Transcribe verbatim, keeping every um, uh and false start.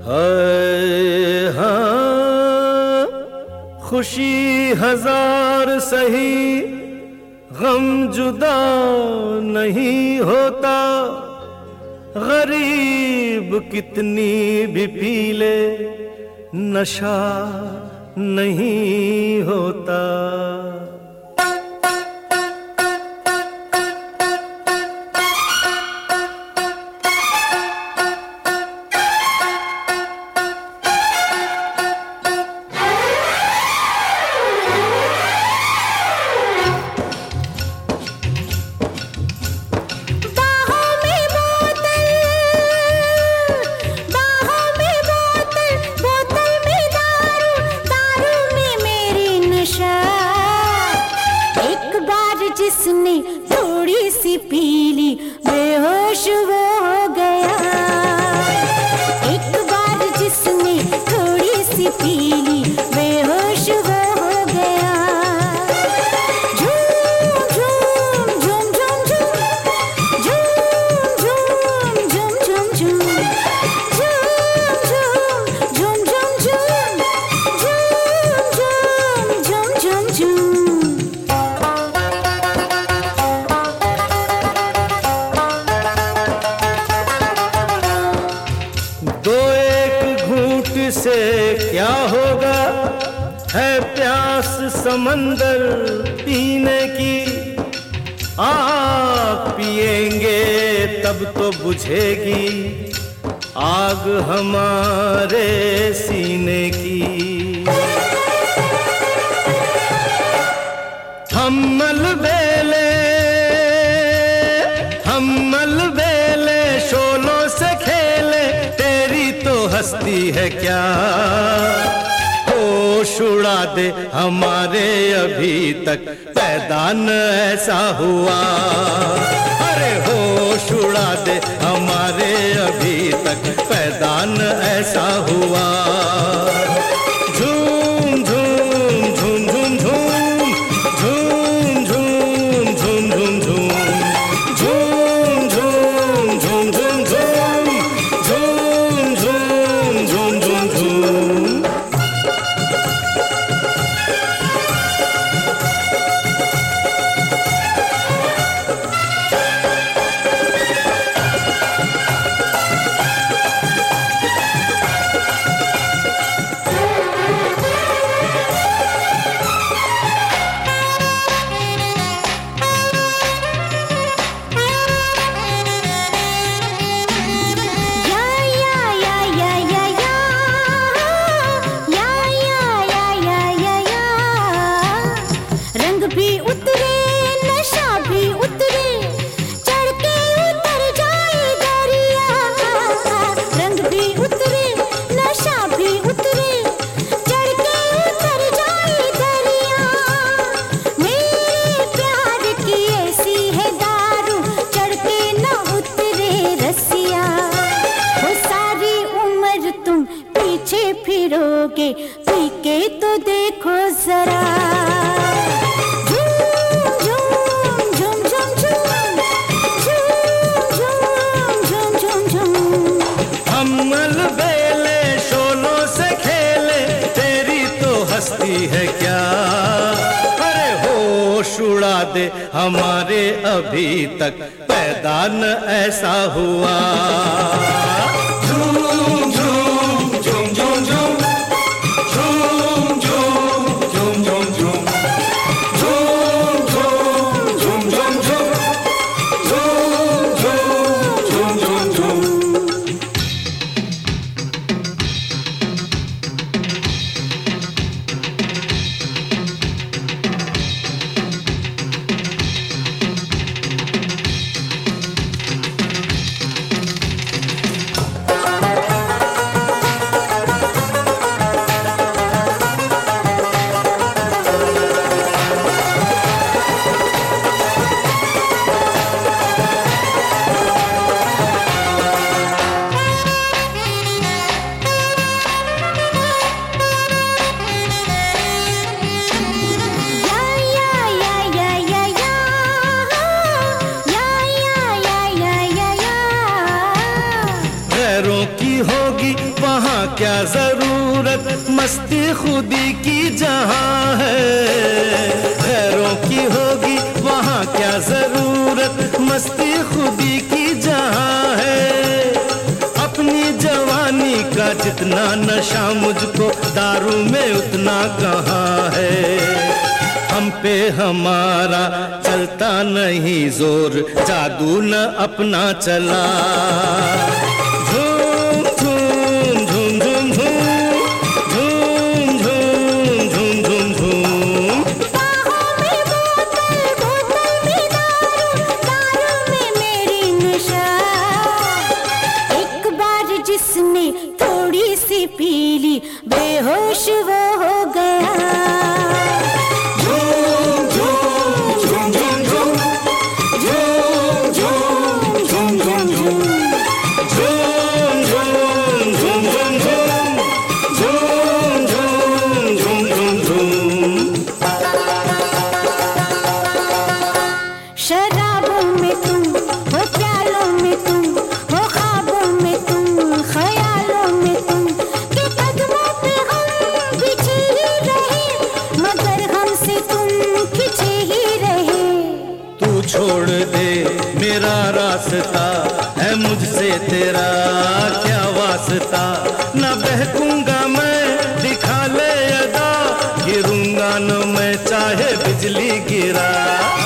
हाय हाँ, खुशी हजार सही, गम जुदा नहीं होता। गरीब कितनी भी पी ले, नशा नहीं होता। जिसने थोड़ी सी पीली बेहोश वो हो गया। एक बार जिसने थोड़ी सी पीली बेहोश वो हो गया। झूम झूम झूम झूम झूम झूम झूम झूम झूम झूम झूम झूम झूम झूम झूम झूम। दो एक घूंट से क्या होगा, है प्यास समंदर पीने की। आग पिएंगे तब तो बुझेगी आग हमारे सीने की। हम मलबेले हम मलबेले शोलों से खेले, तेरी तो हस्ती है क्या। होश उड़ा दे हमारे अभी तक पैदा न ऐसा हुआ। अरे होश उड़ा दे हमारे अभी तक पैदा न ऐसा हुआ। झूम झूम झूम झूम झूम झूम झूम झूम झूम झूम झूम झूम झूम झूम झूम झूम झूम झूम झूम। फिरोगे पी के तो देखो जरा। झूम झूम झूम झूम झूम झूम झूम झूम। हम मलबेले शोलों से खेले, तेरी तो हस्ती है क्या। अरे होश उड़ा दे हमारे अभी तक पैदा न ऐसा हुआ। क्या जरूरत मस्ती खुदी की जहां है, गैरों की होगी वहाँ क्या जरूरत मस्ती खुदी की जहां है। अपनी जवानी का जितना नशा मुझको दारू में उतना कहाँ है। हम पे हमारा चलता नहीं जोर, जादू न अपना चला। झूम झूम झूम झूम झूम झूम झूम झूम झूम झूम। बाहों में बोतल, बोतल में दारू, दारू में मेरी नशा। एक बार जिसने थोड़ी सी पी ली बेहोश वो हो गया। शराबों में तुम हो, प्यालों में तुम हो, ख्वाबों में तुम, ख्यालों में तुम, के कदमों पे हम पीछे ही रहे, मगर हमसे तुम खींचे ही रहे। तू छोड़ दे मेरा रास्ता, है मुझसे तेरा क्या वास्ता। न बहकूंगा मैं दिखा ले अदा, गिरूंगा न मैं चाहे बिजली गिरा।